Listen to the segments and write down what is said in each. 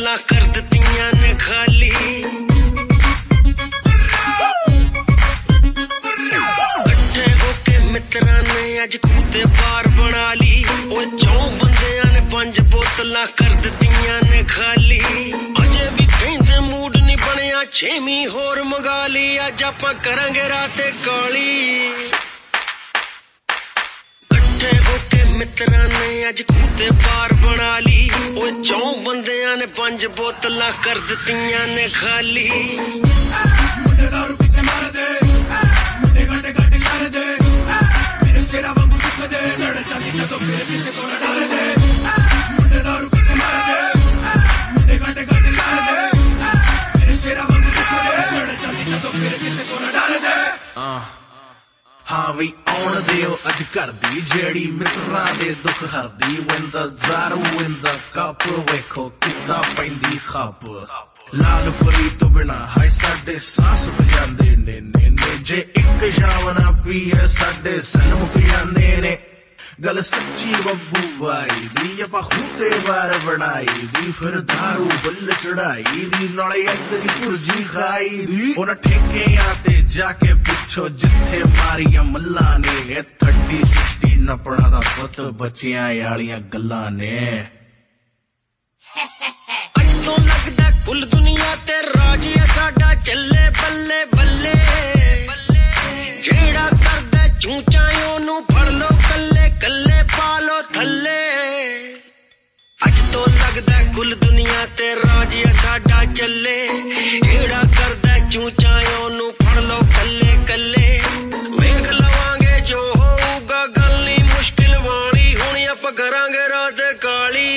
बोतलां कर दित्तियां ने खाली कट्ठे होके मित्रां ने अज खूह ते पार बना ली ओ 4 बंदियां ने 5 बोतलां कर दित्तियां ने खाली अजे भी कहंदे मूड नहीं बनिया 6वीं होर मंगा ली अज आपां करांगे रात काली कट्ठे होके मित्रां ने अज खूह ते पार बना ली ओ 4 बंदियां ने 5 बोतलां कर दित्तियां ने खाली मुंडे दारू पीछे मार दे मुंडे गड्डे गड्डे कर दे मेरे सिरा वांगू दुख दे लड़ जाती जदों मेरे पीछे तोड़ा डाल दे मुंडे दारू पीछे मार दे मुंडे गड्डे गड्डे कर दे मेरे सिरा वांगू दुख दे लड़ जाती जदों मेरे पीछे तोड़ा डाल दे हाँ भी आउण दिओ अज घर दी जेड़ी मित्रां दे दुख हरदी when the दारू in the cup वेखो किद्दां पैंदी खप लाल परी तो बिना हाय साडे सांस बजांदे ने जे एक शाम ना पीए साडे सन मुक जांदे ने गल सच्ची बब्बू बाई दी ਆਪਾਂ ਖੂਤੇ ਵਾਰ ਬਣਾਈ ਦੀ ਫਿਰ दारू ਬੱਲ ਚੜਾਈ ਦੀ ਨਾਲੇ ਅੱਗ ਦੀ ਭੁਰਜੀ ਖਾਈ ਦੀ ਉਹਨਾਂ ਠੇਕਿਆਂ ਤੇ ਜਾ ਕੇ ਪੁੱਛੋ ਜਿੱਥੇ ਮਾਰੀਆਂ ਮੱਲਾਂ ਨੇ 30 60 ਨਪਣਾ ਦਾ ਪੁੱਤ ਬੱਚਿਆਂ ਵਾਲੀਆਂ ਗੱਲਾਂ ਨੇ ਅੱਜ ਤੋਂ ਲੱਗਦਾ ਕੁੱਲ ਦੁਨੀਆ ਤੇ ਰਾਜ ਹੈ ਸਾਡਾ ਚੱਲੇ ਬੱਲੇ ਬੱਲੇ ਜਿਹੜਾ ਕਰਦਾ ਚੂਚਾ ਉਹਨੂੰ ਫੜ ਲੋ ਕੱਲੇ ਕੱਲੇ ਪਾ ਲੋ ਥੱਲੇ ਅੱਜ ਤੋਂ ਲੱਗਦਾ ਕੁੱਲ ਦੁਨੀਆ ਤੇ ਰਾਜ ਹੈ ਸਾਡਾ ਚੱਲੇ ਜਿਹੜਾ ਕਰਦਾ ਚੂਚਾ ਉਹਨੂੰ ਫੜ ਲੋ ਕੱਲੇ ਕੱਲੇ ਵੇਖ ਲਵਾਂਗੇ ਜੋ ਹੋਊਗਾ ਗੱਲ ਨਹੀਂ ਮੁਸ਼ਕਿਲ ਵਾਲੀ ਹੁਣ ਆਪਾਂ ਕਰਾਂਗੇ ਰਾਤ ਕਾਲੀ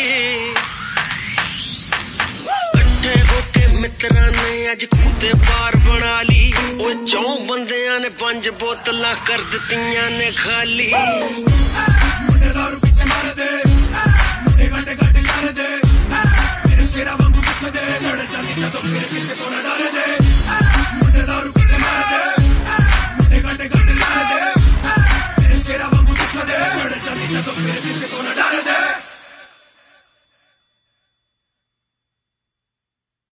ਇਕੱਠੇ ਹੋ ਕੇ ਮਿੱਤਰਾਂ ਨੇ ਅੱਜ ਖੂਹ ਤੇ ਪਾਰ ਬਣਾ ਲਈ ਉਹ 4 ਬੰਦਿਆਂ ਨੇ 5 ਬੋਤਲਾਂ ਕਰ ਦਿੱਤੀਆਂ ਨੇ ਖਾਲੀ ਮੁੰਡੇ ਦਾਰੂ